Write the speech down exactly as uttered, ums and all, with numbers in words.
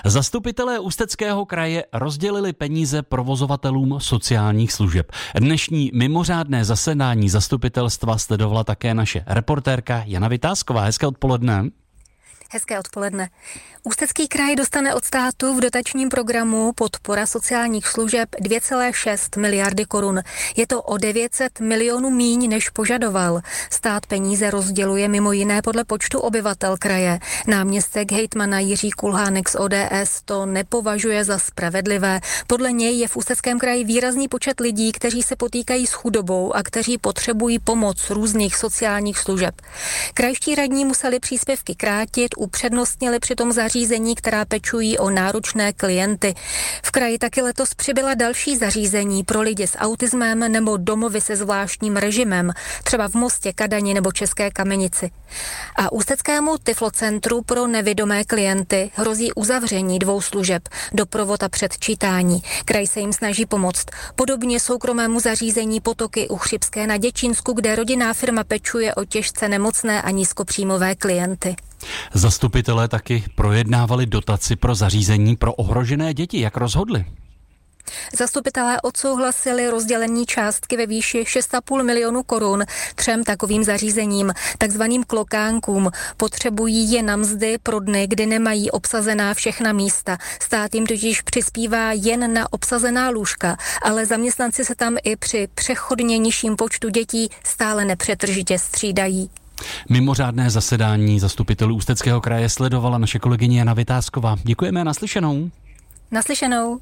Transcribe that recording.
Zastupitelé Ústeckého kraje rozdělili peníze provozovatelům sociálních služeb. Dnešní mimořádné zasedání zastupitelstva sledovala také naše reportérka Jana Vytázková. Hezké odpoledne. Hezké odpoledne. Ústecký kraj dostane od státu v dotačním programu podpora sociálních služeb dvě celé šest miliardy korun. Je to o devět set milionů míň, než požadoval. Stát peníze rozděluje mimo jiné podle počtu obyvatel kraje. Náměstek hejtmana Jiří Kulhánek z O D S to nepovažuje za spravedlivé. Podle něj je v Ústeckém kraji výrazný počet lidí, kteří se potýkají s chudobou a kteří potřebují pomoc různých sociálních služeb. Krajští radní museli příspěvky krátit, upřednostnili přitom zařízení, která pečují o náročné klienty. V kraji taky letos přibyla další zařízení pro lidi s autismem nebo domovy se zvláštním režimem, třeba v Mostě, Kadani nebo České Kamenici. A Ústeckému Tyflocentru pro nevidomé klienty hrozí uzavření dvou služeb, doprovod a předčítání. Kraj se jim snaží pomoct. Podobně soukromému zařízení Potoky u Chřibské na Děčínsku, kde rodinná firma pečuje o těžce nemocné a nízkopříjmové klienty. Zastupitelé taky projednávali dotaci pro zařízení pro ohrožené děti. Jak rozhodli? Zastupitelé odsouhlasili rozdělení částky ve výši šest a půl milionu korun třem takovým zařízením, takzvaným klokánkům. Potřebují je na mzdy pro dny, kdy nemají obsazená všechna místa. Stát jim totiž přispívá jen na obsazená lůžka, ale zaměstnanci se tam i při přechodně nižším počtu dětí stále nepřetržitě střídají. Mimořádné zasedání zastupitelů Ústeckého kraje sledovala naše kolegyně Jana Vytázková. Děkujeme, naslyšenou. Naslyšenou.